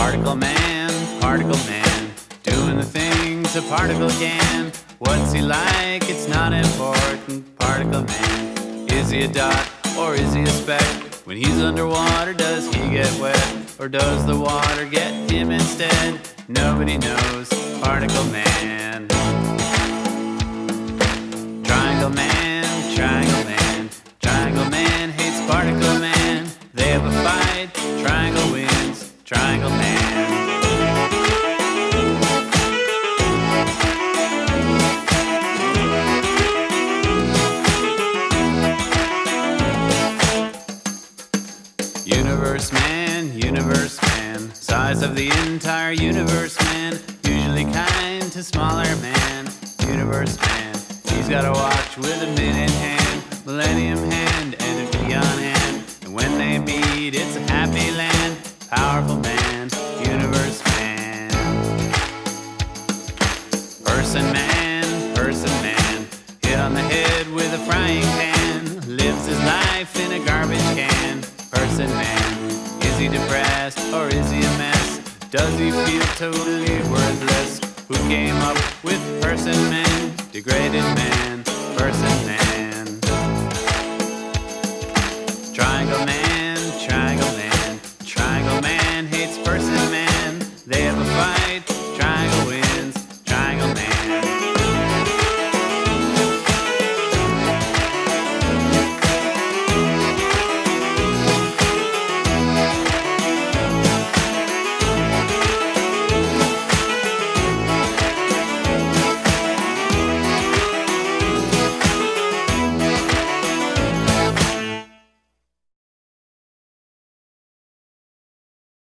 Particle man, doing the things a particle can. What's he like? It's not important. Particle man, is he a dot or is he a speck? When he's underwater, does he get wet? Or does the water get him instead? Nobody knows. Particle man. Triangle man, triangle man. Triangle man hates particle man. They have a fight, triangle wins. Triangle man. Universe man, size of the entire universe man, usually kind to smaller man. Universe man, he's got a watch with a minute hand, millennium hand, and a key on hand. And when they meet, it's a happy land. Powerful man, universe man. Person man, hit on the head with a frying pan, lives his life in a garbage can. Person man, is he depressed or is he a mess? Does he feel totally worthless? Who came up with person man? Degraded man, person man.